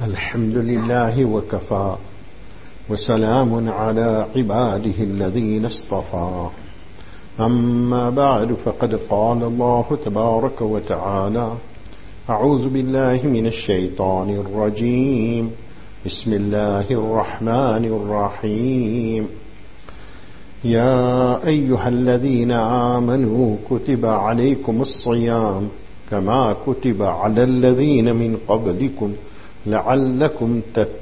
الحمد لله وكفى وسلام على عباده الذين اصطفى أما بعد فقد قال الله تبارك وتعالى أعوذ بالله من الشيطان الرجيم بسم الله الرحمن الرحيم يا أيها الذين آمنوا كتب عليكم الصيام كما كتب على الذين من قبلكم لعلكم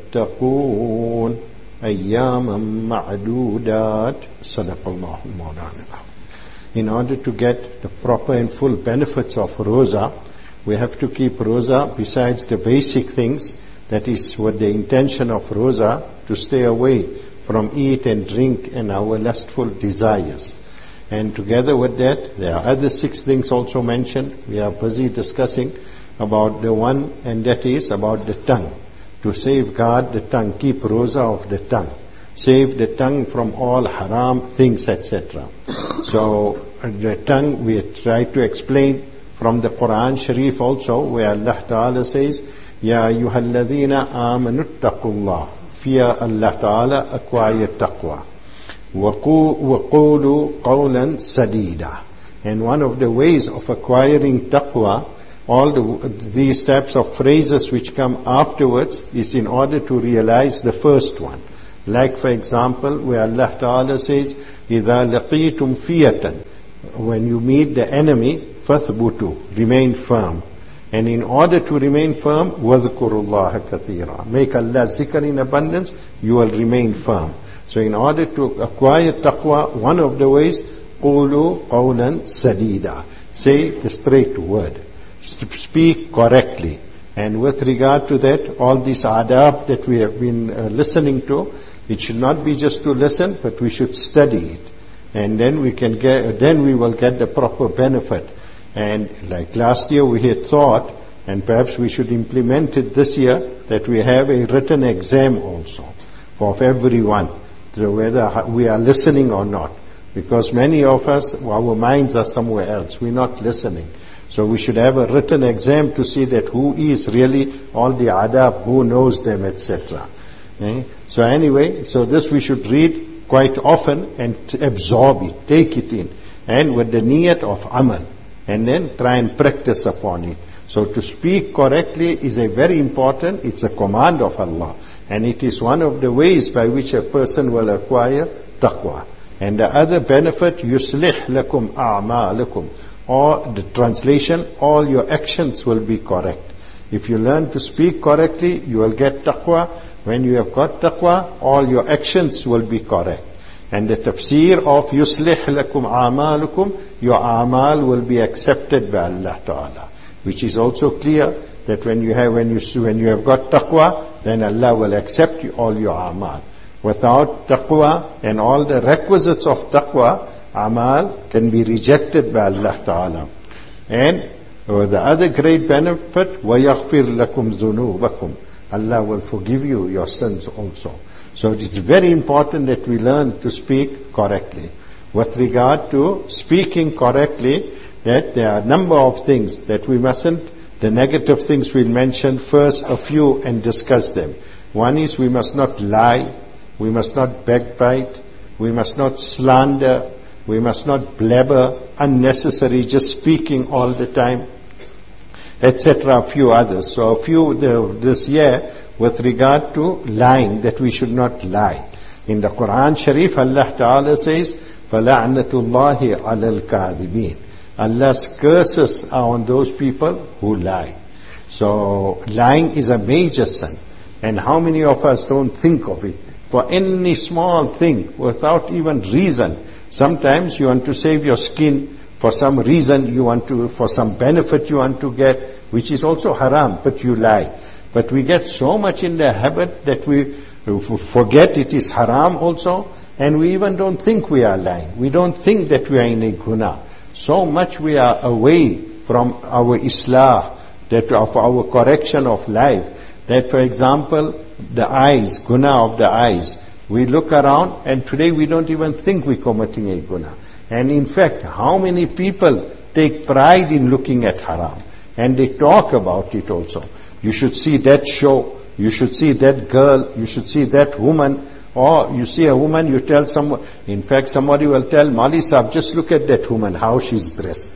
تتقون أياما معدودات صدق الله مولانا. In order to get the proper and full benefits of Roza, we have to keep Roza besides the basic things, that is what the intention of Roza, to stay away from eat and drink and our lustful desires. And together with that, there are other 6 things also mentioned. We are busy discussing about the one, and that is about the tongue. To safeguard the tongue, keep Roza of the tongue. Save the tongue from all haram things, etc. So the tongue we try to explain from the Quran Sharif also, where Allah Ta'ala says, Ya ayyuhalladhina amanu taqullah. Fear Allah Ta'ala, acquire taqwa. وَقُولُوا قَوْلًا سَدِيدًا. And one of the ways of acquiring taqwa, all these types of phrases which come afterwards, is in order to realize the first one. Like for example, where Allah Ta'ala says, إِذَا لَقِيتُمْ فِيَةً. When you meet the enemy, فَثْبُتُوا. Remain firm. And in order to remain firm, وَذْكُرُوا اللَّهَ كَثِيرًا. Make Allah zikr in abundance, you will remain firm. So in order to acquire taqwa, one of the ways, قُولُوا قَوْلًا سَدِيدًا. Say the straight word. Speak correctly. And with regard to that, all these adab that we have been listening to, it should not be just to listen, but we should study it. And then we will get the proper benefit. And like last year we had thought, and perhaps we should implement it this year, that we have a written exam also for everyone. So whether we are listening or not, because many of us, our minds are somewhere else, we're not listening. So we should have a written exam to see that who is really all the adab, who knows them, etc. So anyway, so this we should read quite often and absorb it, take it in, and with the niyat of amal, and then try and practice upon it. So to speak correctly is a very important, it's a command of Allah. And it is one of the ways by which a person will acquire taqwa. And the other benefit, yuslih lakum a'malakum. Or the translation, all your actions will be correct. If you learn to speak correctly, you will get taqwa. When you have got taqwa, all your actions will be correct. And the tafsir of yuslih lakum a'malakum, your a'mal will be accepted by Allah Ta'ala. Which is also clear that when you have got taqwa, then Allah will accept all your amal. Without taqwa and all the requisites of taqwa, amal can be rejected by Allah Ta'ala. And the other great benefit, وَيَغْفِرْ لَكُمْ ذُنُوبَكُمْ. Allah will forgive you your sins also. So it is very important that we learn to speak correctly. With regard to speaking correctly, that there are a number of things that we mustn't. The negative things we'll mention first, a few, and discuss them. One is we must not lie, we must not backbite, we must not slander, we must not blabber, unnecessary, just speaking all the time, etc. A few others. So a few this year with regard to lying, that we should not lie. In the Quran Sharif, Allah Ta'ala says, فَلَعْنَةُ اللَّهِ عَلَى الْكَاذِبِينَ. Allah's curses are on those people who lie. So lying is a major sin. And how many of us don't think of it? For any small thing, without even reason. Sometimes you want to save your skin, for some reason for some benefit you want to get, which is also haram, but you lie. But we get so much in the habit that we forget it is haram also, and we even don't think we are lying. We don't think that we are in a guna. So much we are away from our islah, that of our correction of life, that for example, the eyes, guna of the eyes, we look around and today we don't even think we're committing a guna. And in fact, how many people take pride in looking at haram? And they talk about it also. You should see that show. you should see that girl, you should see that woman, or you see a woman, you tell someone, in fact somebody will tell, Mali Sahib, just look at that woman, how she's dressed.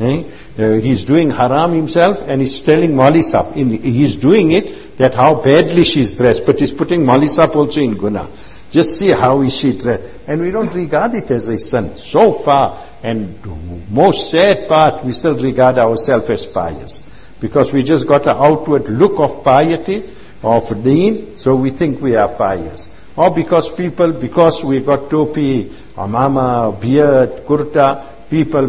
He's doing haram himself and he's telling Mali Sahib, he's doing it, that how badly she's dressed, but he's putting Mali Sahib also in guna. Just see how is she dressed. And we don't regard it as a sin. So far, and most sad part, we still regard ourselves as pious. Because we just got an outward look of piety, of deen, so we think we are pious. Or because we got topi, amama, beard, kurta, people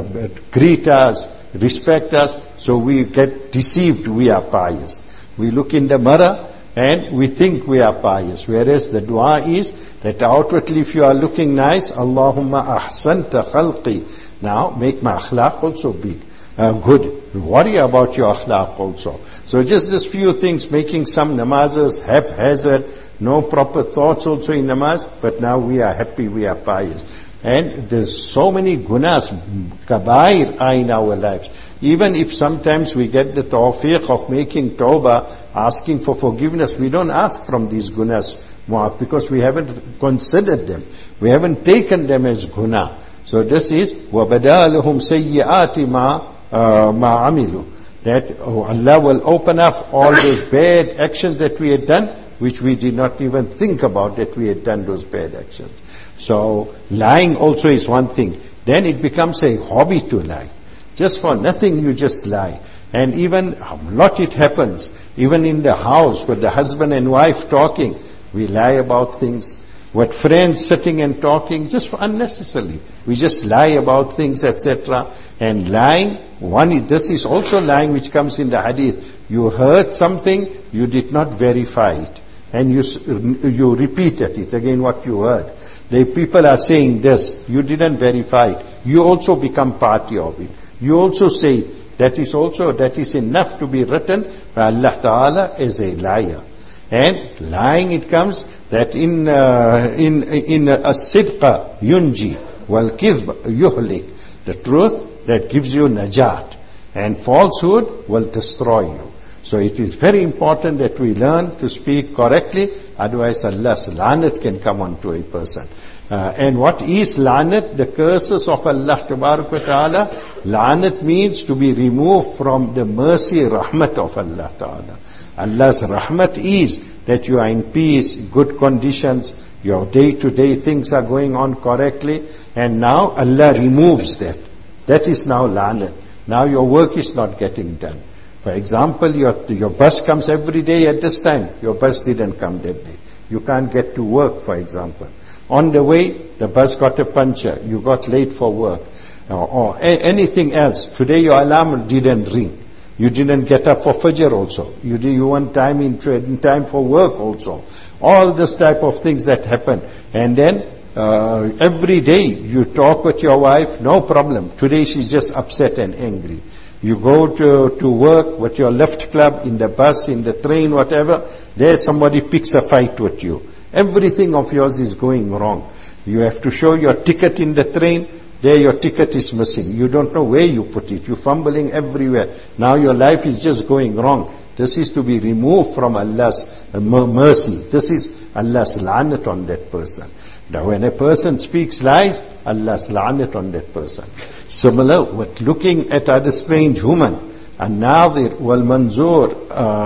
greet us, respect us, so we get deceived we are pious. We look in the mirror and we think we are pious. Whereas the dua is that outwardly if you are looking nice, Allahumma ahsanta khalqi. Now make my akhlaq also big. Good. Worry about your akhlaq also. So just this few things, making some namazes haphazard, no proper thoughts also in namaz, but now we are happy, we are pious. And there's so many gunas, kabair are in our lives. Even if sometimes we get the tawfiq of making tawbah, asking for forgiveness, we don't ask from these gunas, because we haven't considered them. We haven't taken them as guna. So this is, وَبَدَالُهُمْ سَيِّئَاتِ مَا عَمِلُوا. That Allah will open up all those bad actions that we had done, which we did not even think about that we had done those bad actions. So lying also is one thing. Then it becomes a hobby to lie. Just for nothing you just lie. And even a lot it happens. Even in the house with the husband and wife talking, we lie about things. With friends sitting and talking, just for unnecessarily. We just lie about things, etc. And lying, this is also lying which comes in the hadith. You heard something, you did not verify it. And you repeated it again what you heard. The people are saying this, you didn't verify it. You also become party of it. You also say, that is enough to be written by Allah Ta'ala as a liar. And lying it comes that in a sidqa yunji wal kidhb yuhlik. The truth that gives you najat. And falsehood will destroy you. So it is very important that we learn to speak correctly, otherwise Allah's lanat can come onto a person. And what is lanat? The curses of Allah Ta'ala. Lanat means to be removed from the mercy, rahmat of Allah Ta'ala. Allah's rahmat is that you are in peace, good conditions, your day-to-day things are going on correctly, and now Allah removes that. That is now lanat. Now your work is not getting done. For example, your bus comes every day at this time. Your bus didn't come that day. You can't get to work, for example. On the way, the bus got a puncture. You got late for work. Or anything else. Today your alarm didn't ring. You didn't get up for Fajr also. You want time in time for work also. All this type of things that happen. And then every day you talk with your wife, no problem. Today she's just upset and angry. You go to work with your left club, in the bus, in the train, whatever, there somebody picks a fight with you. Everything of yours is going wrong. You have to show your ticket in the train, there your ticket is missing. You don't know where you put it. You're fumbling everywhere. Now your life is just going wrong. This is to be removed from Allah's mercy. This is Allah's lanat on that person. Now when a person speaks lies, Allah's lanat on that person. Similar with looking at other strange woman. An-nadir wal-manzur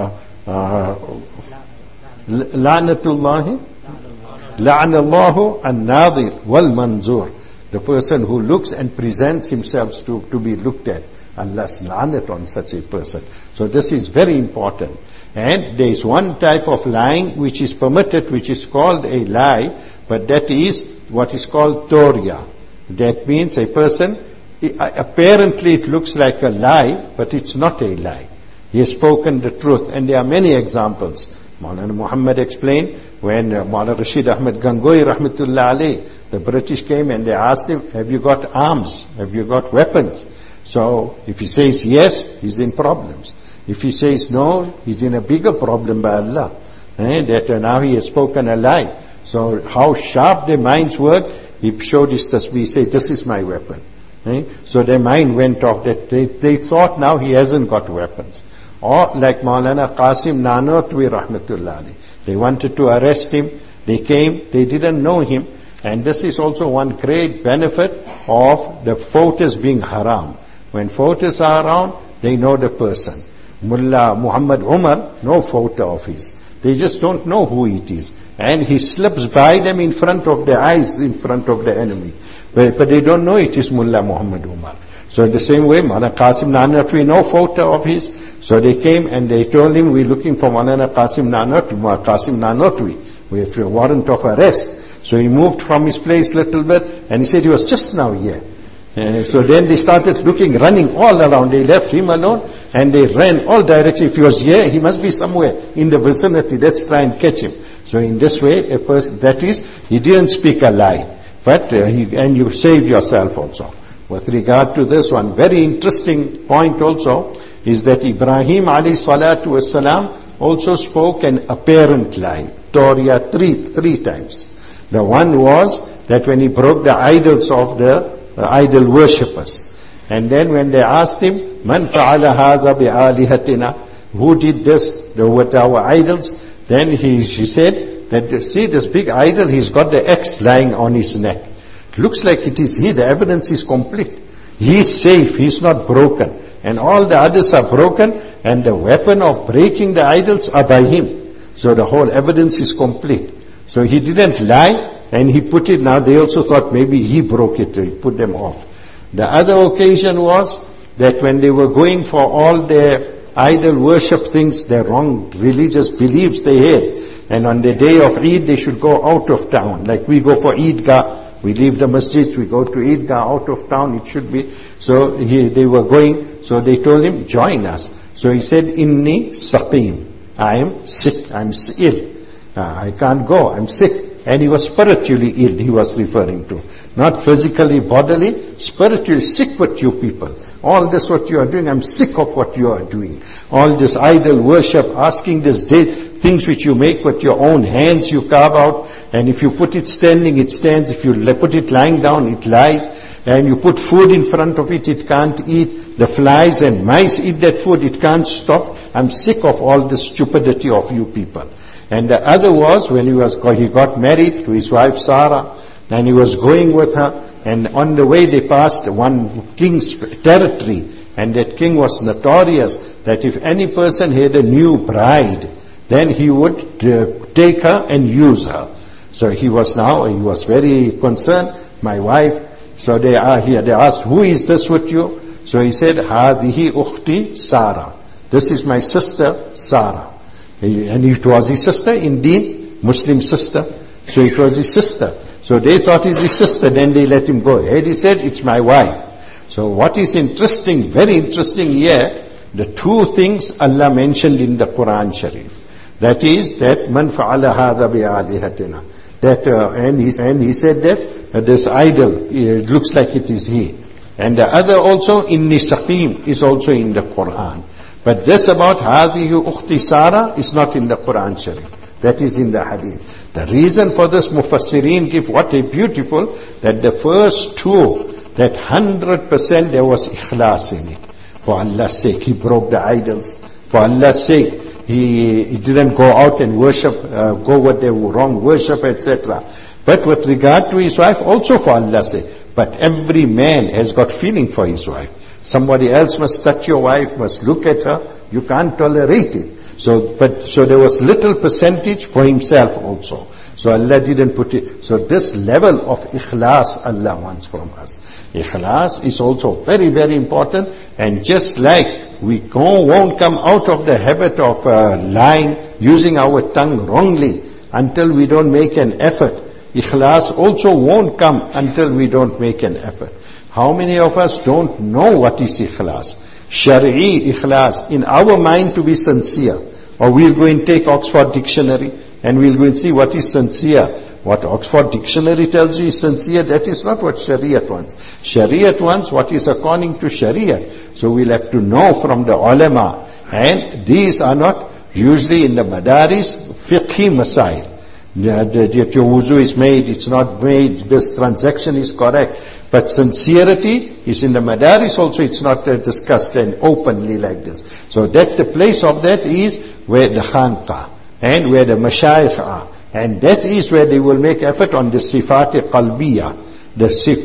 la'natullahi la'anallahu an-nadir wal-manzur. The person who looks and presents himself to be looked at. Allah's lanat on such a person. So this is very important. And there is one type of lying which is permitted, which is called a lie, but that is what is called torya. That means a person, apparently it looks like a lie, but it's not a lie. He has spoken the truth, and there are many examples. Maulana Muhammad explained when Maulana Rashid Ahmed Gangohi rahmatullah alayh, the British came and they asked him, have you got arms? Have you got weapons? So if he says yes, he's in problems. If he says no, he's in a bigger problem by Allah. That now he has spoken a lie. So how sharp their minds work, he showed his tasbih, he said, this is my weapon. So their mind went off that they thought now he hasn't got weapons. Or like Maulana Qasim Nanotwi rahmatullah alayhi. They wanted to arrest him. They came, they didn't know him. And this is also one great benefit of the photos being haram. When photos are around, they know the person. Mullah Muhammad Umar, no photo of his. They just don't know who it is. And he slips by them in front of their eyes, in front of the enemy. But they don't know it is Mullah Muhammad Umar. So in the same way, Maulana Qasim Nanotwi, no photo of his. So they came and they told him, we're looking for Maulana Qasim Nanotwi. We have a warrant of arrest. So he moved from his place a little bit, and he said he was just now here. And so then they started looking, running all around. They left him alone, and they ran all directions. If he was here, he must be somewhere in the vicinity. Let's try and catch him. So in this way, a person, that is, he didn't speak a lie. But, and you save yourself also. With regard to this one, very interesting point also, is that Ibrahim alayhi salatu wasalam also spoke an apparent lie. Torah three times. The one was that when he broke the idols of the idol worshippers. And then when they asked him, Man fa'ala hadha bi'alihatina, who did this with our idols? Then he said that, see this big idol, he's got the X lying on his neck. Looks like it is he, the evidence is complete. He is safe, he is not broken. And all the others are broken, and the weapon of breaking the idols are by him. So the whole evidence is complete. So he didn't lie, and he put it, now they also thought maybe he broke it, he put them off. The other occasion was that when they were going for all their idol worship things, their wrong religious beliefs they had, and on the day of Eid they should go out of town, like we go for Eidgah, we leave the masjids, we go to Eidgah out of town, it should be. So they were going, so they told him, join us. So he said, Inni saqim, I am sick, I'm ill. I can't go, I'm sick. And he was spiritually ill, he was referring to. Not physically, bodily, spiritually sick with you people. All this what you are doing, I'm sick of what you are doing. All this idol worship, asking this things which you make with your own hands, you carve out. And if you put it standing, it stands. If you put it lying down, it lies. And you put food in front of it, it can't eat. The flies and mice eat that food, it can't stop. I'm sick of all this stupidity of you people. And the other was when he got married to his wife Sarah, and he was going with her, and on the way they passed one king's territory, and that king was notorious that if any person had a new bride, then he would take her and use her. So he was very concerned, my wife. So they asked, who is this with you? So he said, Hadihi ukhti Sarah. This is my sister Sarah. And it was his sister, indeed, Muslim sister. So it was his sister. So they thought it's his sister, then they let him go. And he said, it's my wife. So what is interesting, very interesting here, the two things Allah mentioned in the Quran Sharif. That is, that man fa'ala hadha bi'alihatina. That, and he said that this idol, it looks like it is he. And the other also, inni saqim, is also in the Quran. But this about Hadihi Ukhti Sarah is not in the Quran Sharif. That is in the Hadith. The reason for this Mufassirin give, what a beautiful, that the first two, that 100% there was ikhlas in it. For Allah's sake, he broke the idols. For Allah's sake, he didn't go out and worship, go with the wrong worship, etc. But with regard to his wife, also for Allah's sake. But every man has got feeling for his wife. Somebody else must touch your wife, must look at her. You can't tolerate it. So there was little percentage for himself also. So Allah didn't put it. So this level of ikhlas Allah wants from us. Ikhlas is also very, very important. And just like we won't come out of the habit of lying, using our tongue wrongly until we don't make an effort. Ikhlas also won't come until we don't make an effort. How many of us don't know what is ikhlas? Shari'i ikhlas, in our mind to be sincere. Or we'll go and take Oxford Dictionary and we'll go and see what is sincere. What Oxford Dictionary tells you is sincere, that is not what Shariat wants. Shariat wants what is according to Shariat. So we'll have to know from the ulama. And these are not usually in the madaris, fiqhi masail. That your wuzu is made, it's not made, this transaction is correct. But sincerity is in the madaris also, it's not discussed and openly like this. So that the place of that is where the khanqa and where the mashayikh are. And that is where they will make effort on the sifat qalbiyah,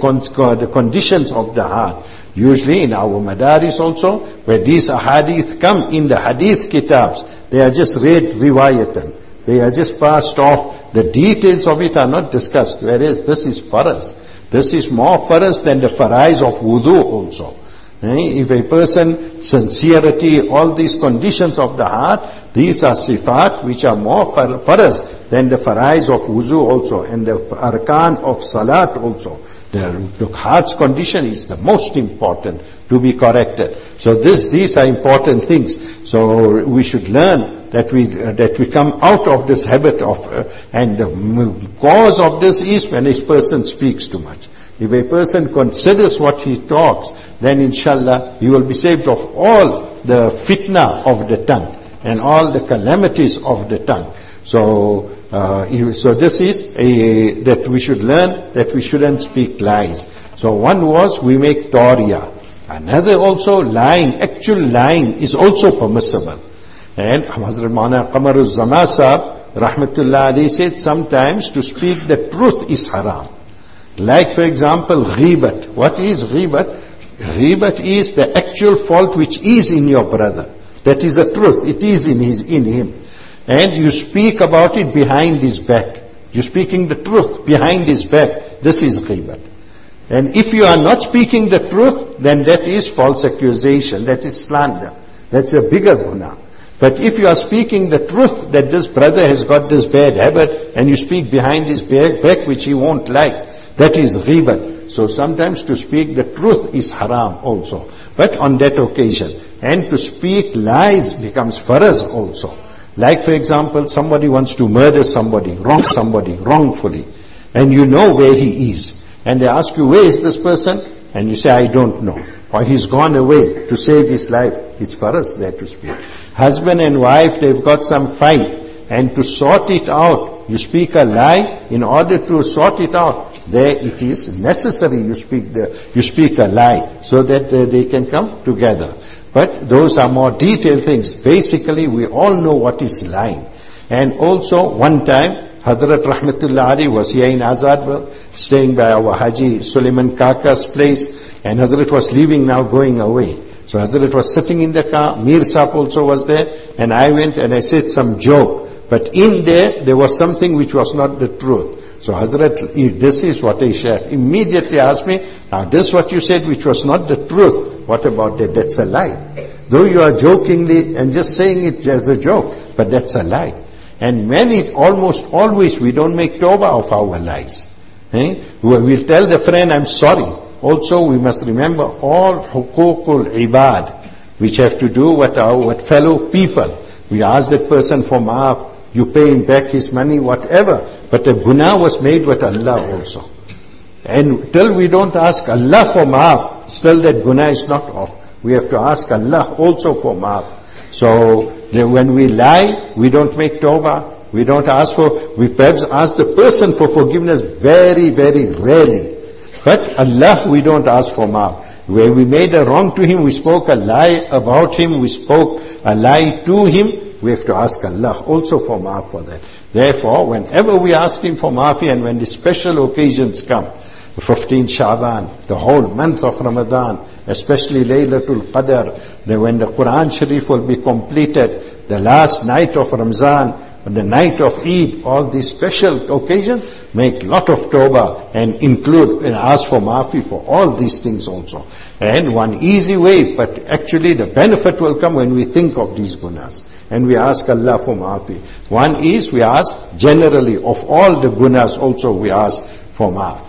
the conditions of the heart. Usually in our madaris also, where these ahadith come in the hadith kitabs, they are just read riwayatan. They are just passed off. The details of it are not discussed. Whereas this is faraz. This is more faraz than the farais of wudu also. If a person, sincerity, all these conditions of the heart, these are sifat which are more faraz than the farais of wudu also, and the arkan of salat also. The heart's condition is the most important to be corrected. So these are important things. So we should learn that we come out of this habit of, and the cause of this is when a person speaks too much. If a person considers what he talks, then inshallah he will be saved of all the fitna of the tongue and all the calamities of the tongue. So this is that we should learn that we shouldn't speak lies. So one was we make tawriya. Another also lying, actual lying is also permissible. And Hazrat Maulana Qamaruz Zaman Sahab Rahmatullah alayhi said sometimes to speak the truth is haram. Like for example ghibat. What is ghibat? Ghibat is the actual fault which is in your brother. That is the truth. It is in him. And you speak about it behind his back. You're speaking the truth behind his back. This is ghibat. And if you are not speaking the truth, then that is false accusation. That is slander. That's a bigger guna. But if you are speaking the truth that this brother has got this bad habit and you speak behind his back which he won't like, that is ghibat. So sometimes to speak the truth is haram also. But on that occasion. And to speak lies becomes faraz also. Like for example, somebody wants to murder somebody, wrong somebody, wrongfully. And you know where he is. And they ask you, where is this person? And you say, I don't know. Or he's gone away to save his life. It's faraz there to speak. Husband and wife, they've got some fight. And to sort it out, you speak a lie in order to sort it out. There it is necessary you speak a lie so that they can come together. But those are more detailed things. Basically, we all know what is lying. And also, one time, Hazrat Rahmatullah Ali was here in Azadwal, staying by our Haji Suleiman Kaka's place, and Hazrat was leaving now, going away. So Hazrat was sitting in the car, Mir Sahib also was there, and I went and I said some joke. But in there was something which was not the truth. So Hazrat, if this is what I shared, immediately asked me, now this what you said which was not the truth, what about that? That's a lie. Though you are jokingly and just saying it as a joke, but that's a lie. And almost always we don't make tawbah of our lies. We'll tell the friend, I'm sorry. Also we must remember all huququl ibad, which have to do with our fellow people. We ask that person for maaf, you pay him back his money, whatever. But the guna was made with Allah also. And till we don't ask Allah for maaf, still that guna is not off. We have to ask Allah also for maaf. So when we lie, we don't make tawbah. We don't ask we perhaps ask the person for forgiveness very, very rarely. But Allah, we don't ask for maaf. Where we made a wrong to him, we spoke a lie about him, we spoke a lie to him, we have to ask Allah also for maaf for that. Therefore, whenever we ask him for maafi and when the special occasions come, 15 Sha'ban, the whole month of Ramadan, especially Laylatul Qadr, when the Quran Sharif will be completed, the last night of Ramzan, the night of Eid, all these special occasions, make lot of tawbah and include and ask for maafi for all these things also. And one easy way, but actually the benefit will come when we think of these gunas. And we ask Allah for maafi. One is we ask generally of all the gunas also we ask for maaf.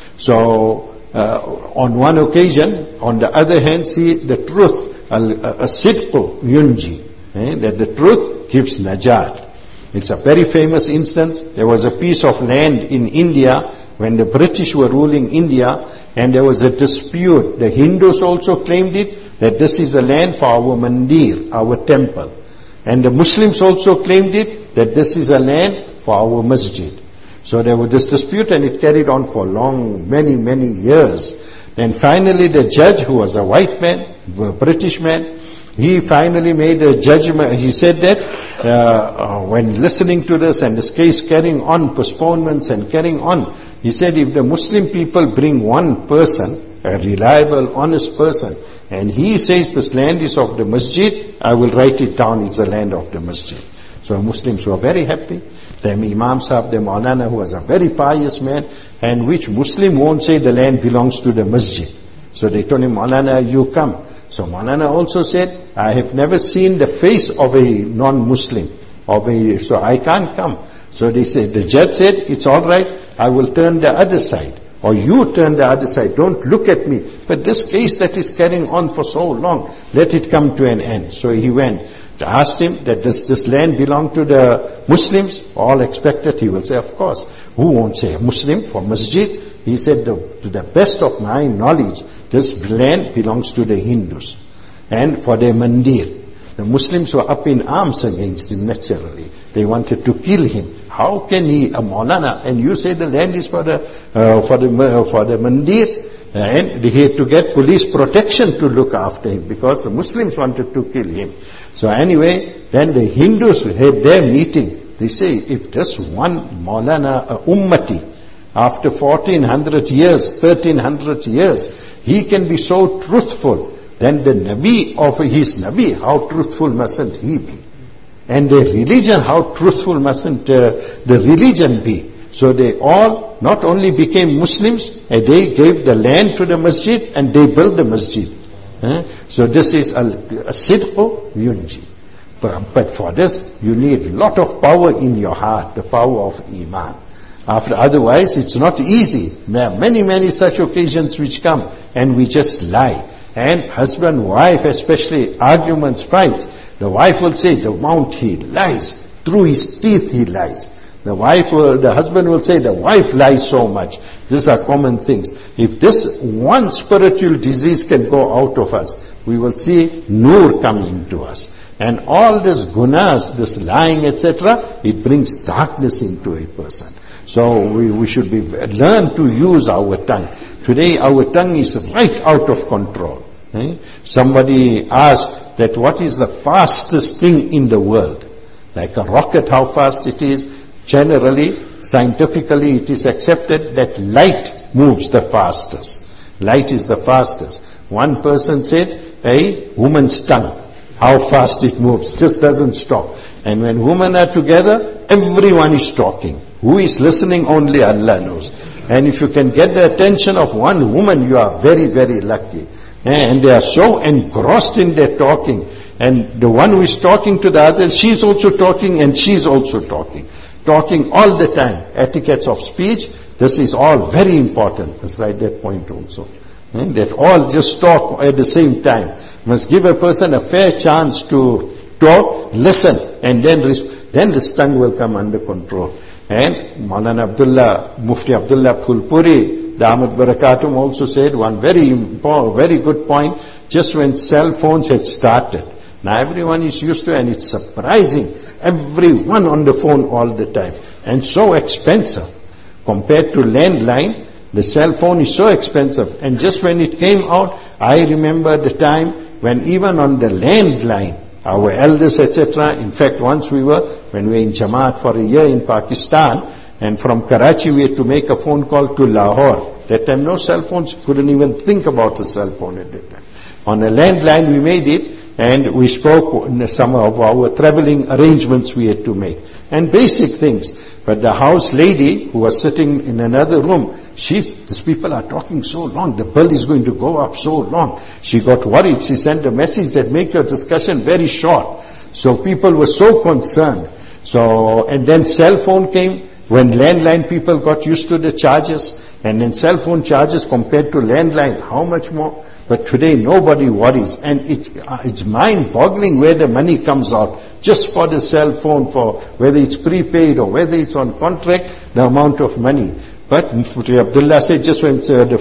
So on one occasion, on the other hand, see the truth, as-sidqu yunji, that the truth gives najat. It's a very famous instance. There was a piece of land in India when the British were ruling India, and there was a dispute. The Hindus also claimed it, that this is a land for our mandir, our temple. And the Muslims also claimed it, that this is a land for our masjid. So there was this dispute and it carried on for long, many, many years. And finally the judge, who was a white man, a British man, he finally made a judgment. He said that when listening to this and this case carrying on, postponements and carrying on, he said if the Muslim people bring one person, a reliable, honest person, and he says this land is of the masjid, I will write it down, it's the land of the masjid. So Muslims were very happy. The Imam Sahib, the Maulana, who was a very pious man, and which Muslim won't say the land belongs to the masjid. So they told him, Maulana, you come. So Maulana also said, I have never seen the face of a non-Muslim, so I can't come. So they said, the judge said, it's all right, I will turn the other side. Or you turn the other side, don't look at me. But this case that is carrying on for so long, let it come to an end. So he went, asked him that does this land belong to the Muslims? All expected, he will say, of course. Who won't say a Muslim for masjid? He said, to the best of my knowledge, this land belongs to the Hindus. And for their mandir. The Muslims were up in arms against him naturally. They wanted to kill him. How can he, a Maulana, and you say the land is for the mandir? And he had to get police protection to look after him because the Muslims wanted to kill him. So anyway, then the Hindus had their meeting. They say, if this one Maulana, ummati, after 1400 years, 1300 years, he can be so truthful, then the Nabi of his Nabi, how truthful mustn't he be? And the religion, how truthful mustn't the religion be? So they all not only became Muslims, they gave the land to the masjid and they built the masjid. So this is a sidqu yunji. But for this, you need a lot of power in your heart, the power of Iman. Otherwise, it's not easy. There are many such occasions which come and we just lie. And husband, wife, especially arguments, fights. The wife will say, the mount he lies. Through his teeth he lies. The husband will say, the wife lies so much. These are common things. If this one spiritual disease can go out of us, we will see nur coming to us. And all this gunas, this lying, etc., it brings darkness into a person. So we should learn to use our tongue. Today our tongue is right out of control. Somebody asked that what is the fastest thing in the world? Like a rocket, how fast it is? Generally, scientifically, it is accepted that light moves the fastest. Light is the fastest. One person said, a woman's tongue, how fast it moves, just doesn't stop. And when women are together, everyone is talking. Who is listening? Only Allah knows. And if you can get the attention of one woman, you are very lucky. And they are so engrossed in their talking. And the one who is talking to the other, she's also talking and she's also talking. Talking all the time. Etiquettes of speech, this is all very important. Let's write that point also. That all just talk at the same time. Must give a person a fair chance to talk, listen, and then this tongue will come under control. And Maulana Abdullah, Mufti Abdullah Phulpuri, Damat Barakatum also said one very good point, just when cell phones had started. Now everyone is used to it and it's surprising. Everyone on the phone all the time. And so expensive. Compared to landline, the cell phone is so expensive. And just when it came out, I remember the time when even on the landline, our elders, etc. In fact, once when we were in Jamaat for a year in Pakistan, and from Karachi we had to make a phone call to Lahore. That time no cell phones, couldn't even think about a cell phone at that time. On a landline we made it, and we spoke some of our traveling arrangements we had to make. And basic things. But the house lady who was sitting in another room, these people are talking so long, the bill is going to go up so long. She got worried. She sent a message that make your discussion very short. So people were so concerned. And then cell phone came, when landline people got used to the charges, and then cell phone charges compared to landline, how much more? But today nobody worries, and it's mind-boggling where the money comes out just for the cell phone, for whether it's prepaid or whether it's on contract, the amount of money. But Mufti Abdullah said just when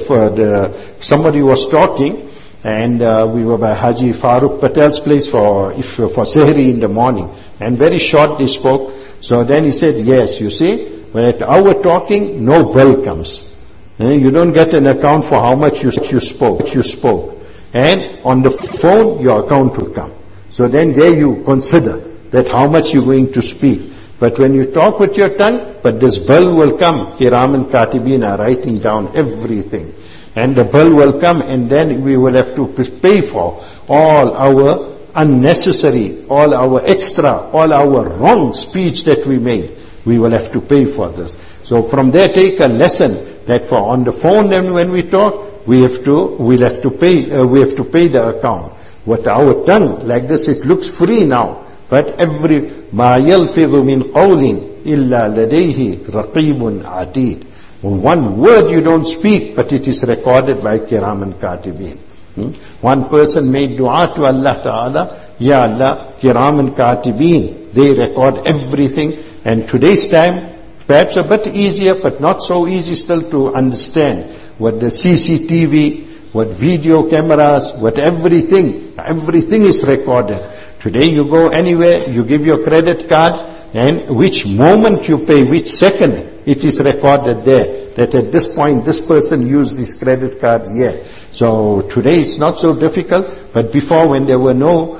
somebody was talking, and we were by Haji Farooq Patel's place for Sehri in the morning, and very short they spoke. So then he said, yes, you see, when at our talking, no bell comes. You don't get an account for how much you spoke. And on the phone, your account will come. So then there you consider that how much you're going to speak. But when you talk with your tongue, but this bill will come. Kiraman Katibin are writing down everything. And the bill will come, and then we will have to pay for all our unnecessary, all our extra, all our wrong speech that we made. We will have to pay for this. So from there take a lesson that for on the phone then when we talk, we'll have to pay the account. What our tongue, like this, it looks free now. But every ma yalfidhu min qawlin illa ladayhi raqibun atid. One word you don't speak, but it is recorded by Kiraman Katibin. One person made dua to Allah Ta'ala, Ya Allah, Kiraman Katibin, they record everything. And today's time, perhaps a bit easier, but not so easy still to understand what the CCTV, what video cameras, what everything is recorded. Today you go anywhere, you give your credit card, and which moment you pay, which second, it is recorded there, that at this point this person used this credit card here. So today it's not so difficult, but before when there were no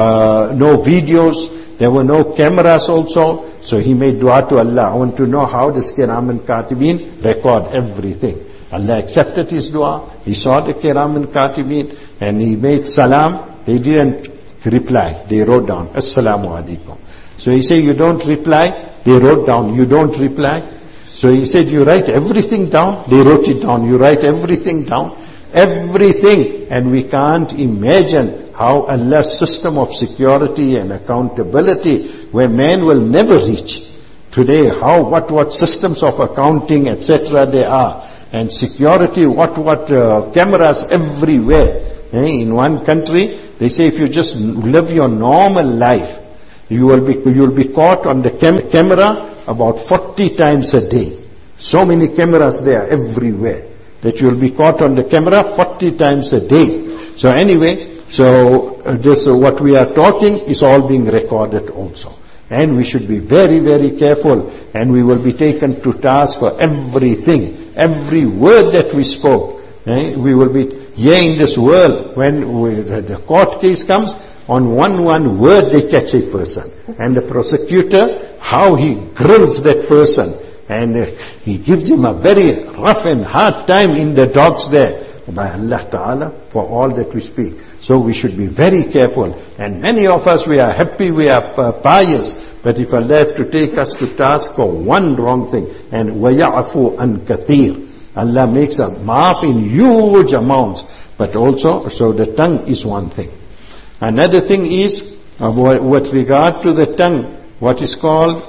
videos, there were no cameras also, so he made dua to Allah. I want to know how this Kiraman Katibin record everything. Allah accepted his dua. He saw the Kiraman Katibin and he made salam. They didn't reply. They wrote down, Assalamu alaikum. So he said, you don't reply. They wrote down, you don't reply. So he said, you write everything down. They wrote it down. You write everything down. Everything. And we can't imagine how Allah's system of security and accountability, where man will never reach. Today, what systems of accounting, etc. there are. And security, what cameras everywhere. In one country, they say if you just live your normal life, you will be caught on the camera about 40 times a day. So many cameras there everywhere that you will be caught on the camera 40 times a day. So anyway, this what we are talking is all being recorded also. And we should be very, very careful, and we will be taken to task for everything, every word that we spoke. We will be here in this world, when the court case comes, on one word they catch a person. And the prosecutor, how he grills that person, and he gives him a very rough and hard time in the dogs there, by Allah Ta'ala, for all that we speak. So we should be very careful. And many of us, we are happy, we are pious, but if Allah have to take us to task for one wrong thing, and وَيَعْفُوا عَنْ كَثِيرٍ, Allah makes a maaf in huge amounts, but also, so the tongue is one thing. Another thing is, with regard to the tongue, what is called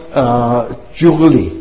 jughli,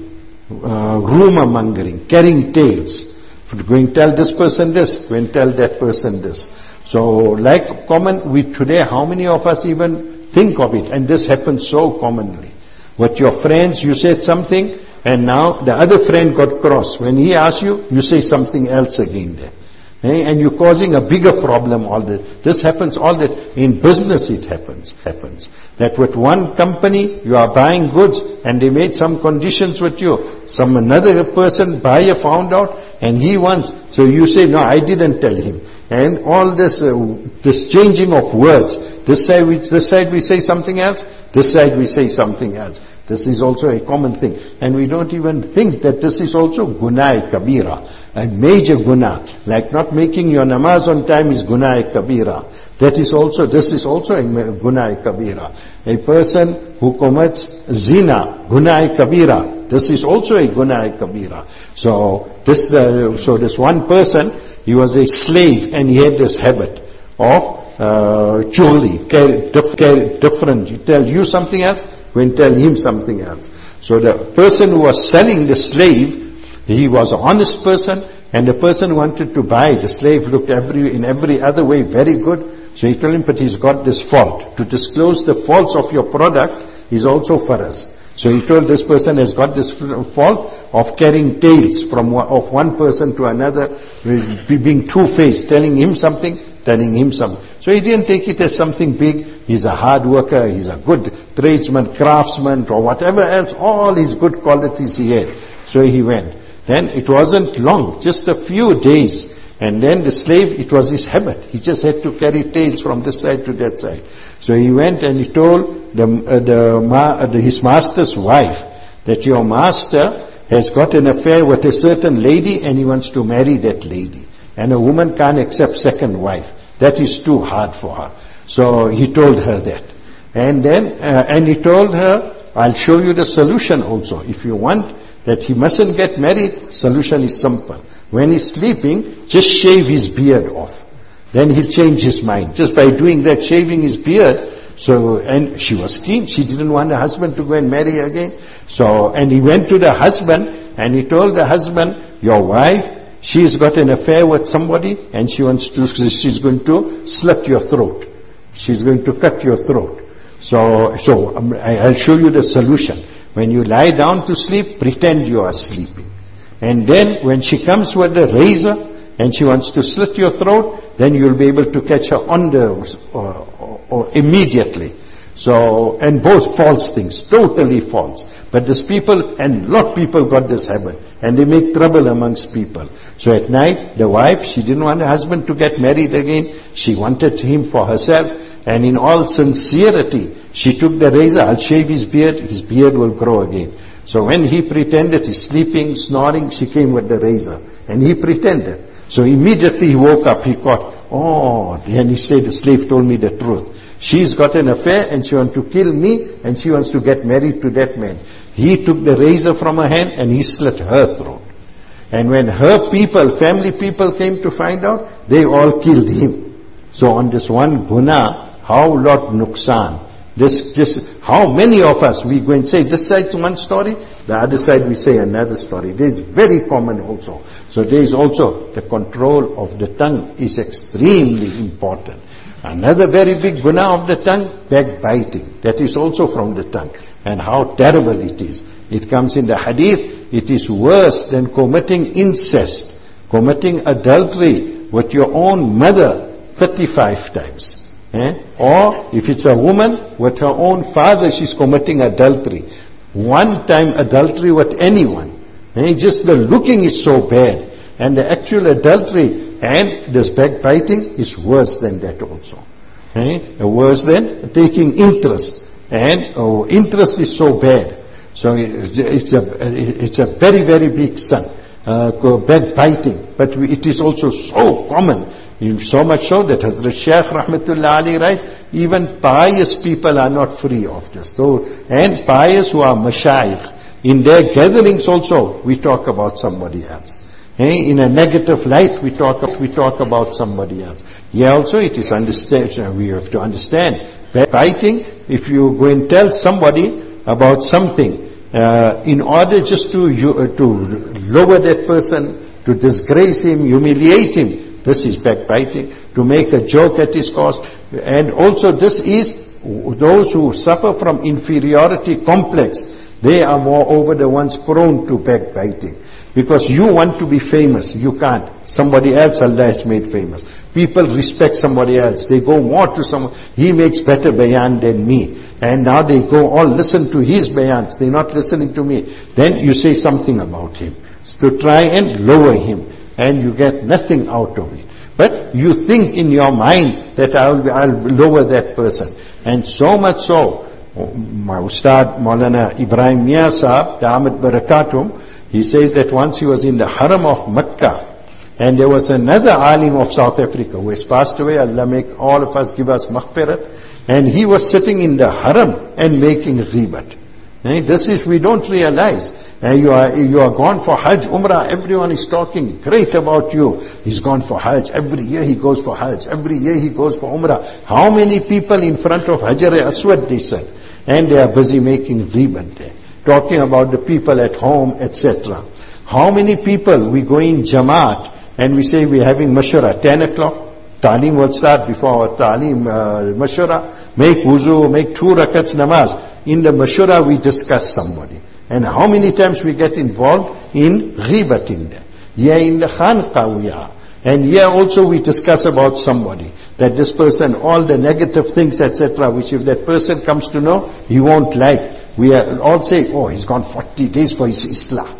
rumor mongering, carrying tales. Going to tell this person this, going to tell that person this. So like common, today, how many of us even think of it? And this happens so commonly. With your friends, you said something, and now the other friend got cross. When he asks you, you say something else again there. And you're causing a bigger problem all that. This happens all that. In business it happens. That with one company, you are buying goods, and they made some conditions with you. Another person, buyer, found out, and he wants. So you say, no, I didn't tell him. And all this changing of words. This side we say something else. This side we say something else. This is also a common thing. And we don't even think that this is also gunai kabira. A major guna. Like not making your namaz on time is gunai kabira. This is also a gunai kabira. A person who commits zina, gunai kabira. This is also a gunai kabira. So this one person, he was a slave, and he had this habit of chuli, different. You tell you something else, when tell him something else. So the person who was selling the slave, he was an honest person, and the person wanted to buy the slave, looked in every other way very good. So he told him, but he's got this fault. To disclose the faults of your product is also for us. So he told this person has got this fault of carrying tales of one person to another, being two-faced, telling him something, telling him something. So he didn't take it as something big. He's a hard worker, he's a good tradesman, craftsman, or whatever else, all his good qualities he had. So he went. Then it wasn't long, just a few days. And then the slave, it was his habit. He just had to carry tails from this side to that side. So he went and he told his master's wife that your master has got an affair with a certain lady and he wants to marry that lady. And a woman can't accept second wife. That is too hard for her. So he told her that. And then, and he told her, I'll show you the solution also. If you want that he mustn't get married, solution is simple. When he's sleeping, just shave his beard off. Then he'll change his mind. Just by doing that, shaving his beard. So, and she was keen. She didn't want the husband to go and marry again. So, and he went to the husband and he told the husband, your wife, she's got an affair with somebody and she's going to slit your throat. She's going to cut your throat. So I'll show you the solution. When you lie down to sleep, pretend you are sleeping. And then when she comes with the razor and she wants to slit your throat, then you'll be able to catch her on or immediately. So, and both false things, totally false. But these people, and lot of people got this habit, and they make trouble amongst people. So at night, the wife, she didn't want her husband to get married again. She wanted him for herself, and in all sincerity, she took the razor, I'll shave his beard will grow again. So when he pretended he's sleeping, snoring, she came with the razor, and he pretended. So immediately he woke up, he caught, and he said, the slave told me the truth. She's got an affair and she wants to kill me and she wants to get married to that man. He took the razor from her hand and he slit her throat. And when her people, family people came to find out, they all killed him. So on this one guna, how lot nuksan. How many of us, we go and say, this side's one story, the other side we say another story. This is very common also. So there is also the control of the tongue is extremely important. Another very big guna of the tongue, backbiting. That is also from the tongue. And how terrible it is. It comes in the hadith, it is worse than committing incest, committing adultery with your own mother 35 times. Or if it's a woman, with her own father she's committing adultery. One time adultery with anyone. Just the looking is so bad. And the actual adultery and this backbiting is worse than that also. Worse than taking interest. And interest is so bad. So it's a very, very big sin. Backbiting. But it is also so common. So much so that Hazrat Shaykh Rahmatullah Ali writes, even pious people are not free of this. And pious who are mashayikh, in their gatherings also, we talk about somebody else. In a negative light, we talk about somebody else. Yeah, also it is we have to understand. Backbiting, if you go and tell somebody about something, in order just to lower that person, to disgrace him, humiliate him, this is backbiting. To make a joke at his cost. And also this is, those who suffer from inferiority complex, they are moreover the ones prone to backbiting. Because you want to be famous, you can't. Somebody else Allah has made famous. People respect somebody else. They go more to someone. He makes better bayan than me. And now they go all listen to his bayans. They're not listening to me. Then you say something about him. To try and lower him. And you get nothing out of it. But you think in your mind that I'll lower that person. And so much so, my Ustad Maulana Ibrahim Mia Sahab, Da'amat Barakatum, he says that once he was in the Haram of Mecca, and there was another alim of South Africa who has passed away, Allah make all of us, give us maghfirat, and he was sitting in the Haram and making ghibat. This is, we don't realize. You are gone for Hajj, Umrah, everyone is talking great about you. He's gone for Hajj, every year he goes for Hajj, every year he goes for Umrah. How many people in front of Hajar-e-Aswad, they said, and they are busy making ghibat there, talking about the people at home, etc. How many people, we go in Jamaat, and we say we're having Mashura, 10 o'clock, Ta'aleem will start before our Ta'aleem, Mashura, make wuzu, make 2 rakats namaz. In the Mashura we discuss somebody. And how many times we get involved in ghibating them. Here in the Khanqa we are. And here also we discuss about somebody. That this person, all the negative things, etc., which if that person comes to know, he won't like. We all say, he's gone 40 days for his Islah.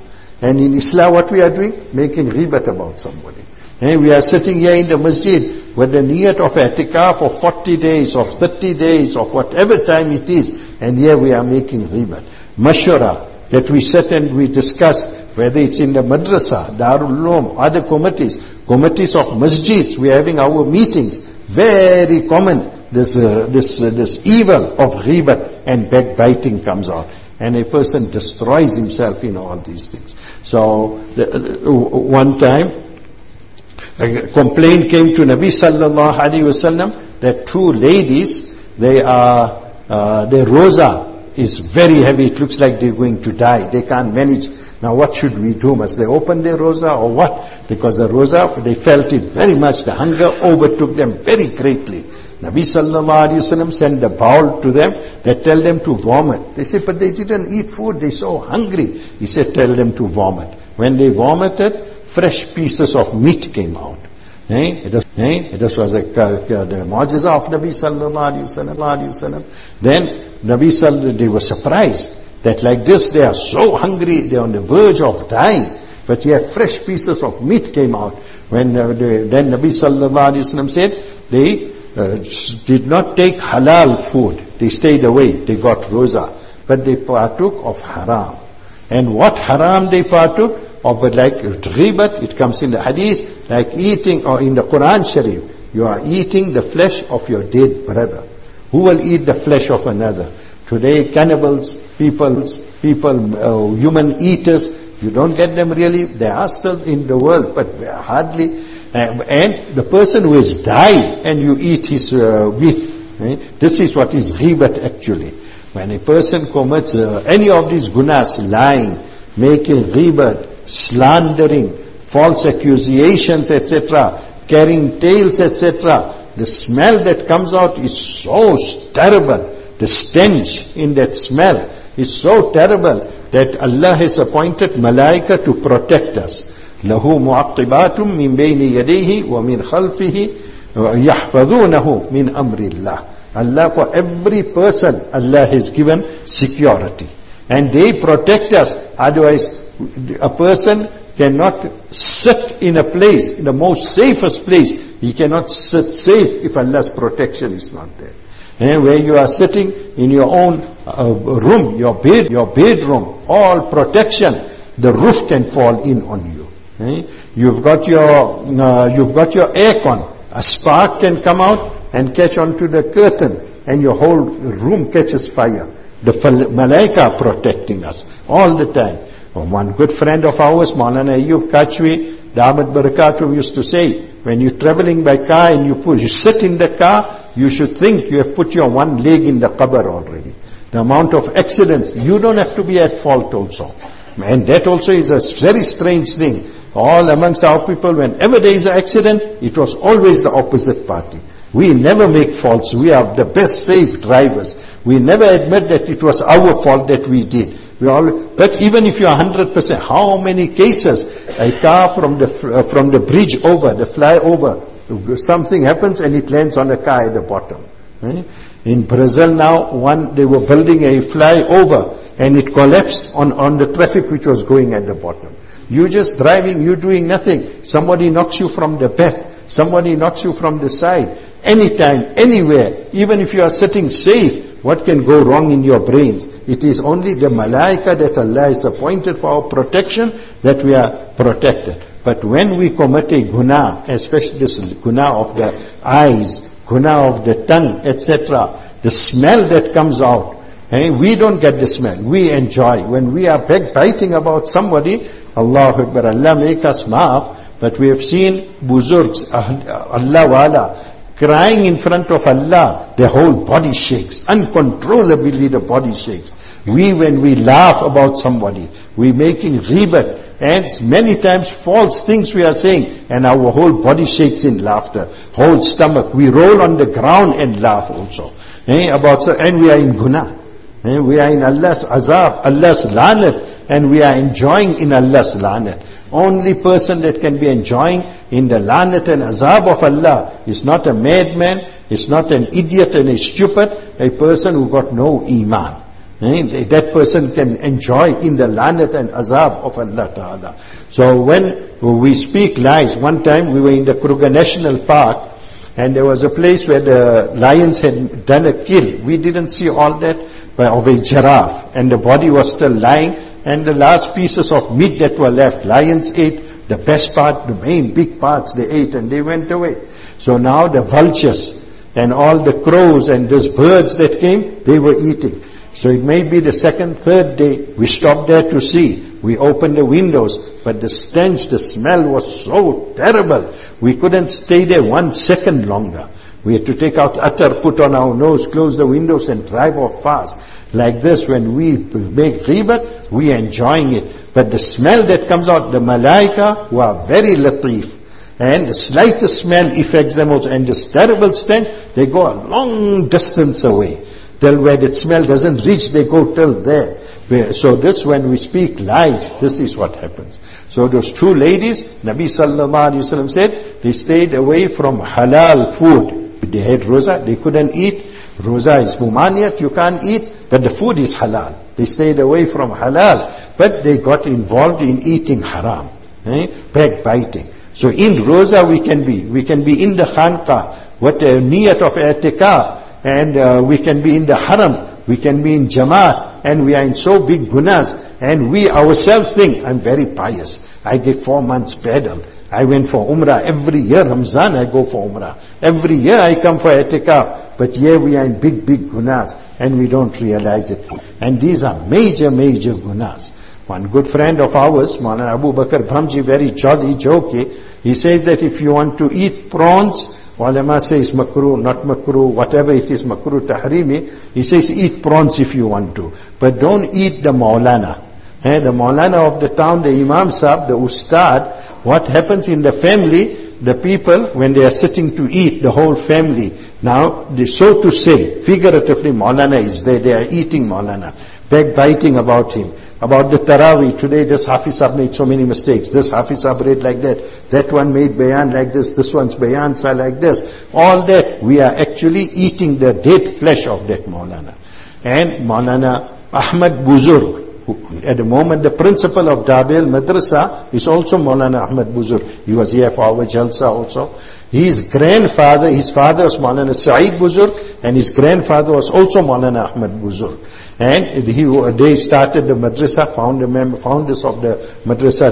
And in Islam, what we are doing? Making ghibat about somebody. And we are sitting here in the masjid with the niyat of i'tikaf of 40 days, of 30 days, of whatever time it is. And here we are making ghibat. Mashura, that we sit and we discuss, whether it's in the madrasa, Darul Uloom, other committees of masjids, we are having our meetings. Very common, this evil of ghibat and backbiting comes out. And a person destroys himself in all these things. So, one time, a complaint came to Nabi sallallahu alaihi wasallam that two ladies, their roza is very heavy. It looks like they're going to die. They can't manage. Now what should we do? Must they open their roza or what? Because the roza, they felt it very much. The hunger overtook them very greatly. Nabi sallallahu alaihi wasallam sent a bowl to them that tell them to vomit. They said, but they didn't eat food. They're so hungry. He said, tell them to vomit. When they vomited, fresh pieces of meat came out. This was the mu'jiza of Nabi sallallahu alaihi wasallam. Then Nabi sallallahu, they were surprised that like this they are so hungry, they are on the verge of dying. But yet fresh pieces of meat came out. When then Nabi sallallahu alaihi wasallam said, they did not take halal food. They stayed away. They got roza. But they partook of haram. And what haram they partook? Of like ghibat, it comes in the hadith, like eating, or in the Quran Sharif, you are eating the flesh of your dead brother. Who will eat the flesh of another? Today, cannibals, human eaters, you don't get them really. They are still in the world, but hardly. And the person who has died and you eat his meat, this is what is ghibat actually. When a person commits any of these gunas, lying, making ghibat, slandering, false accusations, etc., carrying tales, etc., the smell that comes out is so terrible. The stench in that smell is so terrible that Allah has appointed malaika to protect us. لَهُ مُعَقِّبَاتٌ مِّن بَيْنِ يَدَيْهِ وَمِنْ خَلْفِهِ يَحْفَظُونَهُ مِنْ أَمْرِ اللَّهِ. Allah, for every person, Allah has given security. And they protect us. Otherwise, a person cannot sit in a place, in the most safest place. He cannot sit safe if Allah's protection is not there. And where you are sitting in your own room, your bedroom, all protection, the roof can fall in on you. You've got your aircon. A spark can come out and catch onto the curtain, and your whole room catches fire. The malaika are protecting us all the time. One good friend of ours, Maulana Ayyub Kachwi, Damat Barakatuh, used to say, when you're traveling by car and you sit in the car, you should think you have put your one leg in the qabr already. The amount of accidents, you don't have to be at fault also. And that also is a very strange thing. All amongst our people, whenever there is an accident, it was always the opposite party. We never make faults. We are the best safe drivers. We never admit that it was our fault that we did. But even if you are 100%, how many cases a car from the bridge over, the flyover, something happens and it lands on a car at the bottom. In Brazil now, they were building a flyover and it collapsed on the traffic which was going at the bottom. You just driving, you doing nothing. Somebody knocks you from the back. Somebody knocks you from the side. Anytime, anywhere, even if you are sitting safe, what can go wrong in your brains? It is only the malaika that Allah has appointed for our protection that we are protected. But when we commit a guna, especially this guna of the eyes, guna of the tongue, etc., the smell that comes out, we don't get the smell. We enjoy. When we are backbiting about somebody, Allahu Akbar, Allah make us maaf, but we have seen buzurgs, Allah wala, crying in front of Allah, their whole body shakes. Uncontrollably the body shakes. When we laugh about somebody, we making ghibat, and many times false things we are saying, and our whole body shakes in laughter. Whole stomach, we roll on the ground and laugh also. And we are in guna. We are in Allah's azab, Allah's lanat, and we are enjoying in Allah's lanat. Only person that can be enjoying in the lanat and azab of Allah is not a madman, is not an idiot and a stupid, a person who got no iman. That person can enjoy in the lanat and azab of Allah Ta'ala. So when we speak lies, one time we were in the Kruger National Park, and there was a place where the lions had done a kill. We didn't see all that, of a giraffe, and the body was still lying, and the last pieces of meat that were left, lions ate the best part, the main big parts they ate, and they went away. So now the vultures and all the crows and these birds that came, they were eating. So it may be the second, third day, we stopped there to see. We opened the windows, but the stench, the smell was so terrible. We couldn't stay there 1 second longer. We had to take out attar, put on our nose, close the windows and drive off fast. Like this, when we make ghibat, we are enjoying it. But the smell that comes out, the malaika who are very latif, and the slightest smell affects them also. And this terrible stench, they go a long distance away. Till where the smell doesn't reach, they go till there. So this, when we speak lies, this is what happens. So those two ladies, Nabi Sallallahu Alaihi Wasallam said, they stayed away from halal food. They had roza, they couldn't eat. Roza is mumaniyat, you can't eat, but the food is halal. They stayed away from halal, but they got involved in eating haram, backbiting. So in roza we can be in the khanqa, what the niyat of i'tikaf, and we can be in the haram, we can be in jamaat, and we are in so big gunas, and we ourselves think, I'm very pious, I get 4 months pedal, I went for Umrah every year, Ramzan I go for Umrah, every year I come for i'tikaf, but here we are in big gunas, and we don't realize it. And these are major gunas. One good friend of ours, Maulana Abu Bakr Bhamji, very jolly, jokey, he says that if you want to eat prawns, ulama says makruh, not makruh, whatever it is, makruh tahrimi, he says eat prawns if you want to, but don't eat the Maulana. The Maulana of the town, the Imam Sahib, the Ustad, what happens in the family, the people, when they are sitting to eat, the whole family, now, so to say, figuratively, Maulana is there, they are eating Maulana, backbiting about him, about the Taraweeh, today this Hafiz Sahib made so many mistakes, this Hafiz Sahib read like that one made bayan like this one's bayans are like this, all that, we are actually eating the dead flesh of that Maulana. And Maulana Ahmad Buzurg, at the moment the principal of Dabil Madrasa is also Maulana Ahmad Buzurg. He was here for our Jalsa also. His grandfather, his father was Maulana Sa'id Buzurg, and his grandfather was also Maulana Ahmad Buzurg. And they started the madrasa, founders of the madrasa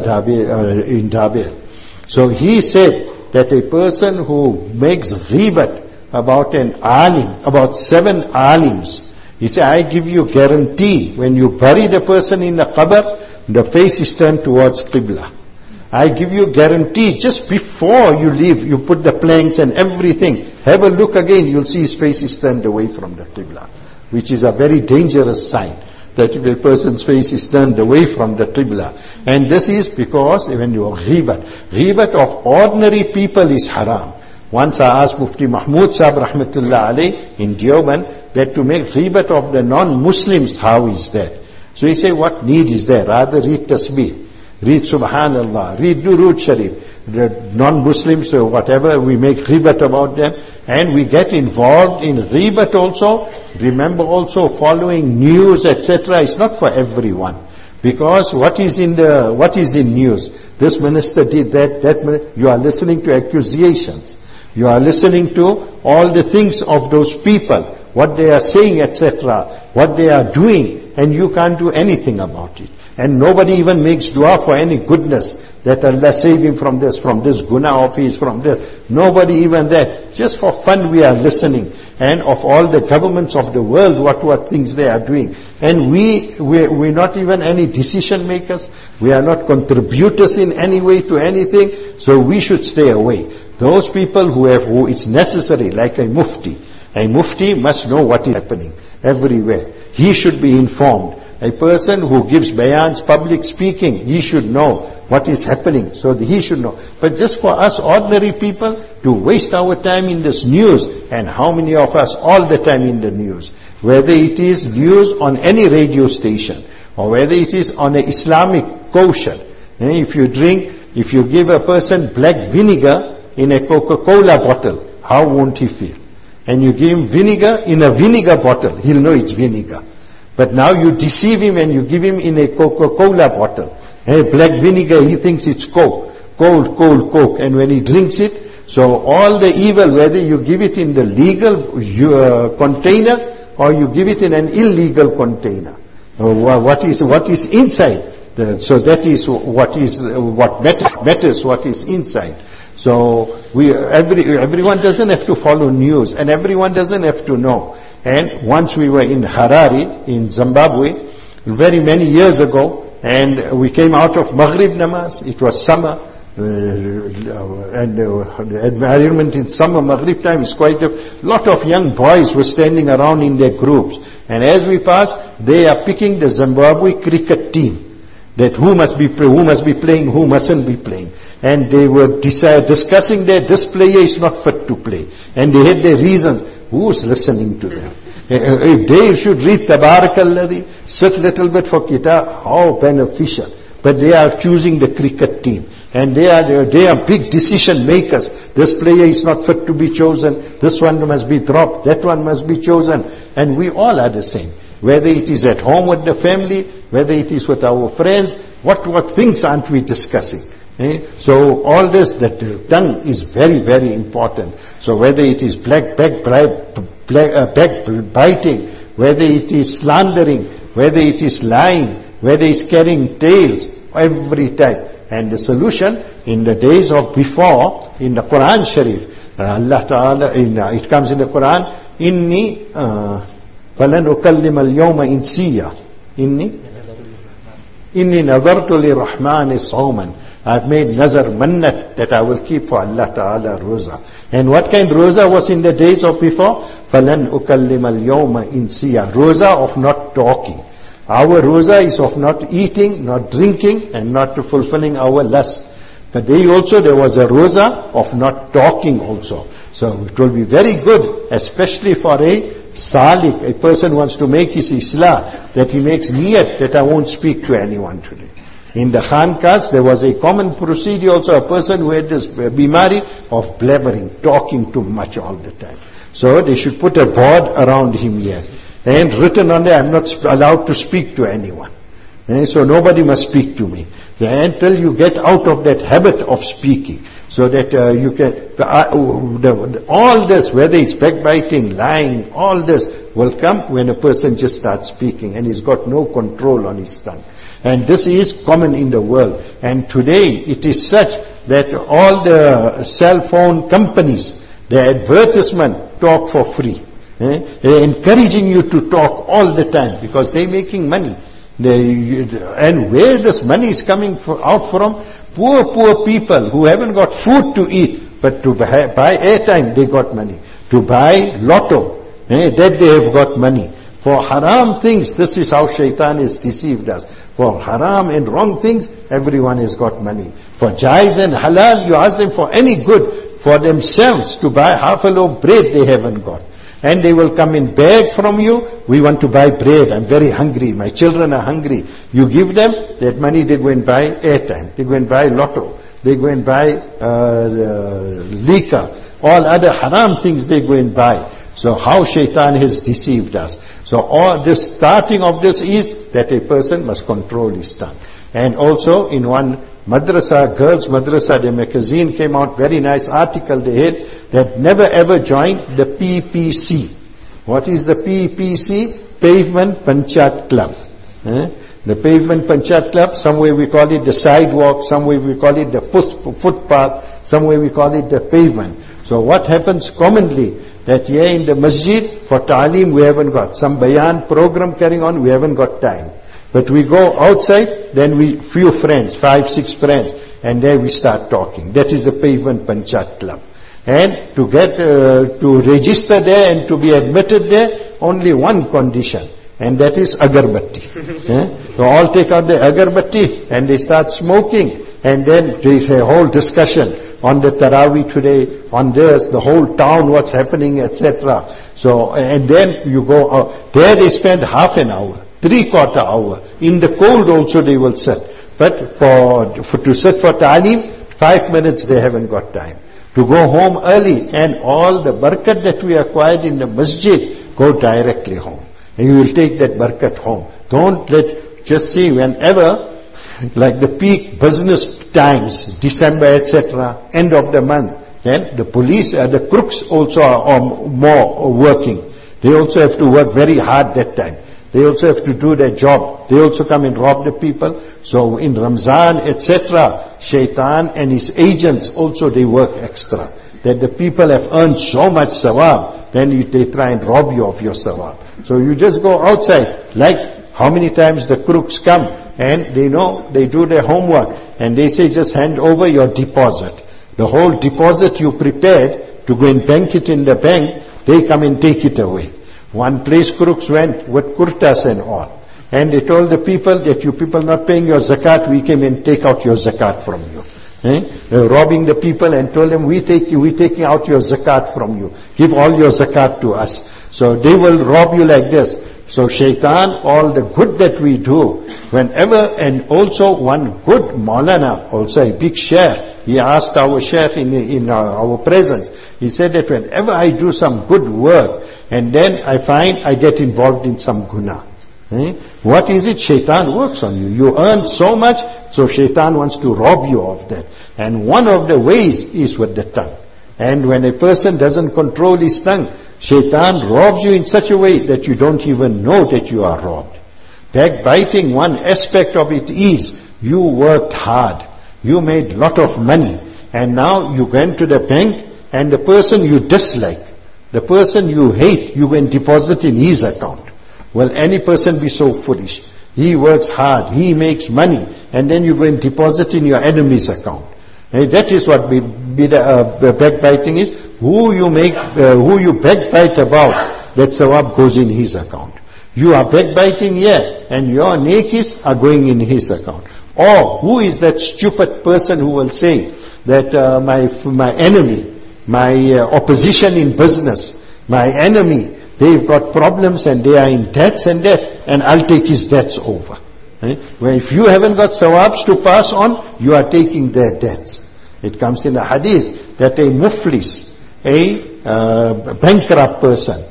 in Dabil. So he said that a person who makes ghibat about an alim, about 7 alims, he said, I give you guarantee, when you bury the person in the qabr, the face is turned towards Qibla. I give you guarantee, just before you leave, you put the planks and everything, have a look again, you'll see his face is turned away from the Qibla, which is a very dangerous sign, that if a person's face is turned away from the Qibla. And this is because when you are ghibat of ordinary people is haram. Once I asked Mufti Mahmud Sahib Rahmatullah Alayh in Deoband that to make ghibat of the non-Muslims, how is that? So he said, what need is there? Rather read Tasbih, read Subhanallah, read Durood Sharif. The non-Muslims or whatever, we make ghibat about them, and we get involved in ghibat also. Remember also following news, etc. is not for everyone. Because what is in news? This minister did that you are listening to accusations. You are listening to all the things of those people, what they are saying, etc., what they are doing, and you can't do anything about it. And nobody even makes dua for any goodness, that Allah save him from this guna of his, from this. Nobody even that. Just for fun we are listening. And of all the governments of the world, what things they are doing. And we're not even any decision makers. We are not contributors in any way to anything. So we should stay away. Those people who it's necessary, like a mufti must know what is happening everywhere. He should be informed. A person who gives bayans, public speaking, he should know what is happening. So he should know. But just for us ordinary people to waste our time in this news, and how many of us all the time in the news, whether it is news on any radio station, or whether it is on an Islamic kosher. If you give a person black vinegar in a Coca-Cola bottle, how won't he feel? And you give him vinegar in a vinegar bottle, he'll know it's vinegar. But now you deceive him and you give him in a Coca-Cola bottle. Black vinegar, he thinks it's Coke. Cold Coke. And when he drinks it, so all the evil, whether you give it in the legal container or you give it in an illegal container. What is inside? So that is what matters, what is inside. So everyone doesn't have to follow news, and everyone doesn't have to know. And once we were in Harare, in Zimbabwe, very many years ago, and we came out of Maghrib Namaz. It was summer, and the environment in summer, Maghrib time is quite a lot of young boys were standing around in their groups. And as we passed, they are picking the Zimbabwe cricket team. That who must be playing, who mustn't be playing. And they were discussing that this player is not fit to play. And they had their reasons. Who's listening to them? If they should read Tabarakalladhi, sit little bit for kitab, how beneficial. But they are choosing the cricket team. And they are big decision makers. This player is not fit to be chosen. This one must be dropped. That one must be chosen. And we all are the same. Whether it is at home with the family, whether it is with our friends, what things aren't we discussing? So all this, that tongue is very, very important. So whether it is backbiting, whether it is slandering, whether it is lying, whether it is carrying tales, every time. And the solution in the days of before, in the Quran Sharif, Allah Ta'ala, it comes in the Quran, Inni فَلَنْ أُكَلِّمَ الْيَوْمَ إِنْسِيًّا Inni nadartu li-Rahmani sawman. I've made nazar mannat that I will keep for Allah Ta'ala roza. And what kind roza was in the days of before? فَلَنْ أُكَلِّمَ الْيَوْمَ إِنْسِيًّا. Roza of not talking. Our roza is of not eating, not drinking, and not fulfilling our lust. But there was a roza of not talking also. So it will be very good, especially for a salik, a person wants to make his islah, that he makes niyat that I won't speak to anyone today. In the Khankas, there was a common procedure also, a person who had this bimari of blabbering, talking too much all the time. So they should put a board around him here. And written on there, I'm not allowed to speak to anyone. So nobody must speak to me. Until you get out of that habit of speaking. So that you can, all this, whether it's backbiting, lying, all this will come when a person just starts speaking and he's got no control on his tongue. And this is common in the world. And today it is such that all the cell phone companies, the advertisement talk for free. They're encouraging you to talk all the time because they're making money. And where this money is coming out from? Poor people who haven't got food to eat, but to buy airtime they got money. To buy lotto, that they have got money. For haram things, this is how shaitan has deceived us. For haram and wrong things, everyone has got money. For jais and halal, you ask them for any good. For themselves, to buy half a loaf of bread, they haven't got. And they will come and beg from you, we want to buy bread, I'm very hungry, my children are hungry. You give them, that money they go and buy airtime, they go and buy lotto, they go and buy liquor, all other haram things they go and buy. So how shaitan has deceived us. So all this starting of this is that a person must control his tongue. And also in one madrasa, girls madrasa, the magazine came out, very nice article they had, that never ever joined the PPC. What is the PPC? Pavement Panchat Club. The Pavement Panchat Club, some way we call it the sidewalk, some way we call it the footpath, some way we call it the pavement. So what happens commonly, that here in the masjid, for ta'aleem we haven't got. Some bayan program carrying on, we haven't got time. But we go outside, then few friends, 5-6 friends, and there we start talking. That is the Pavement Panchat Club. And to get, to register there and to be admitted there, only one condition, and that is agarbatti. So all take out the agarbatti and they start smoking, and then there is a whole discussion on the Taraweeh today, on this, the whole town, what's happening, etc. So, and then you go out, there they spend half an hour, 3/4 hour. In the cold also they will sit. But to sit for ta'aleem, 5 minutes they haven't got time. To go home early, and all the barakat that we acquired in the masjid go directly home. and you will take that barakat home. Don't just see whenever, like the peak business times, December, etc., end of the month, then the police, the crooks also are more working. They also have to work very hard that time. They also have to do their job. They also come and rob the people. So in Ramzan, etc., Shaitan and his agents also, they work extra. That the people have earned so much sawab, then they try and rob you of your sawab. So you just go outside, like how many times the crooks come and they know, they do their homework and they say just hand over your deposit. The whole deposit you prepared to go and bank it in the bank, they come and take it away. One place crooks went with kurtas and all. And they told the people that you people not paying your zakat, we came and take out your zakat from you. They were robbing the people and told them, we taking out your zakat from you. Give all your zakat to us. So they will rob you like this. So Shaitan, all the good that we do, whenever, and also one good Maulana, also a big sheikh, he asked our sheikh in our presence, he said that whenever I do some good work, and then I find I get involved in some guna. What is it? Shaitan works on you. You earn so much, so Shaitan wants to rob you of that. And one of the ways is with the tongue. And when a person doesn't control his tongue, Shaitan robs you in such a way that you don't even know that you are robbed. Backbiting, one aspect of it is, you worked hard, you made lot of money, and now you went to the bank, and the person you dislike, the person you hate, you went deposit in his account. Will any person be so foolish? He works hard, he makes money, and then you go and deposit in your enemy's account. That is what backbiting is. Who you backbite about, that sawab goes in his account. You are backbiting here, and your nekis are going in his account. Or who is that stupid person who will say that my enemy, my opposition in business, my enemy, they've got problems and they are in debts and debt, and I'll take his debts over. Well, if you haven't got sawabs to pass on, you are taking their debts. It comes in a hadith that a muflis, a bankrupt person,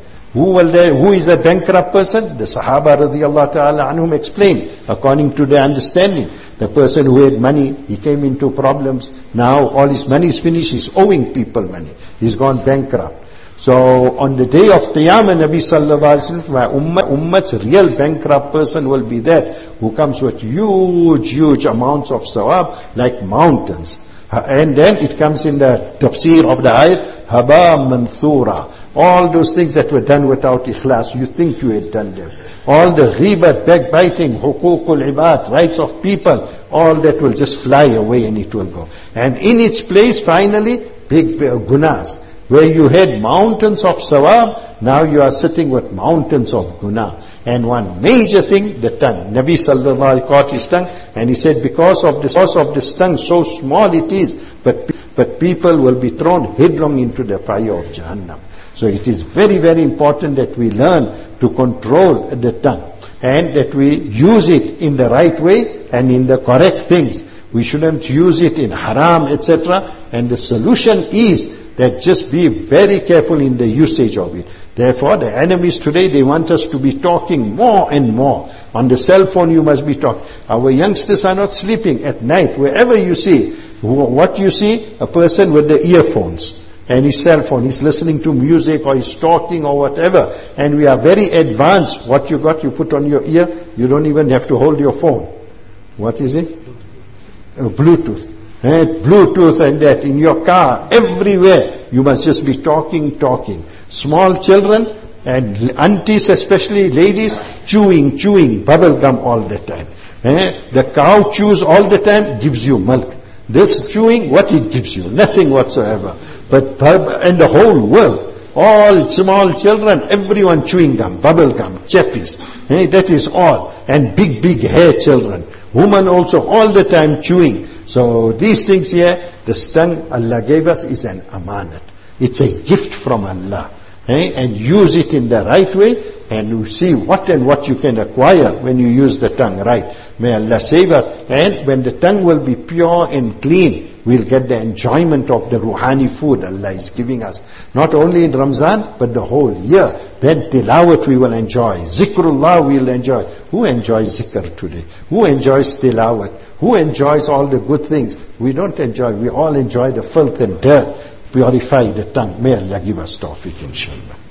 who is a bankrupt person? The Sahaba radiallahu ta'ala anhum explained, according to their understanding, the person who had money, he came into problems, now all his money is finished, he's owing people money, he's gone bankrupt. So on the day of Qiyamah, Nabi sallallahu alaihi wasallam, my ummat's real bankrupt person will be that, who comes with huge amounts of sawab, like mountains. And then it comes in the tafsir of the ayat, haba manthura. All those things that were done without ikhlas, you think you had done them. All the ghibat, backbiting, hukukul ibad, rights of people, all that will just fly away and it will go. And in its place, finally, big gunas. Where you had mountains of sawab, now you are sitting with mountains of guna. And one major thing, the tongue. Nabi sallallahu alaihi wasallam caught his tongue, and he said, because of this tongue, so small it is, but people will be thrown headlong into the fire of Jahannam. So it is very, very important that we learn to control the tongue, and that we use it in the right way and in the correct things. We shouldn't use it in haram, etc. And the solution is that just be very careful in the usage of it. Therefore, the enemies today, they want us to be talking more and more. On the cell phone you must be talking. Our youngsters are not sleeping at night. Wherever you see, what you see? A person with the earphones and his cell phone. He's listening to music or he's talking or whatever. And we are very advanced. What you got, you put on your ear. You don't even have to hold your phone. What is it? Bluetooth. Bluetooth and that in your car, everywhere. You must just be talking. Small children and aunties, especially ladies, chewing bubble gum all the time. The cow chews all the time, gives you milk. This chewing, what it gives you? Nothing whatsoever. And the whole world, all small children, everyone chewing gum, bubble gum, chappies. That is all. And big hair children. Women also all the time chewing. So these things here, the tongue Allah gave us is an amanat. It's a gift from Allah. And use it in the right way, and you see what you can acquire when you use the tongue right. May Allah save us. And when the tongue will be pure and clean, we'll get the enjoyment of the ruhani food Allah is giving us. Not only in Ramzan, but the whole year. Then tilawat we will enjoy. Zikrullah we will enjoy. Who enjoys zikr today? Who enjoys tilawat? Who enjoys all the good things? We don't enjoy. We all enjoy the filth and dirt. Purify the tongue. May Allah give us tawfiq, inshallah.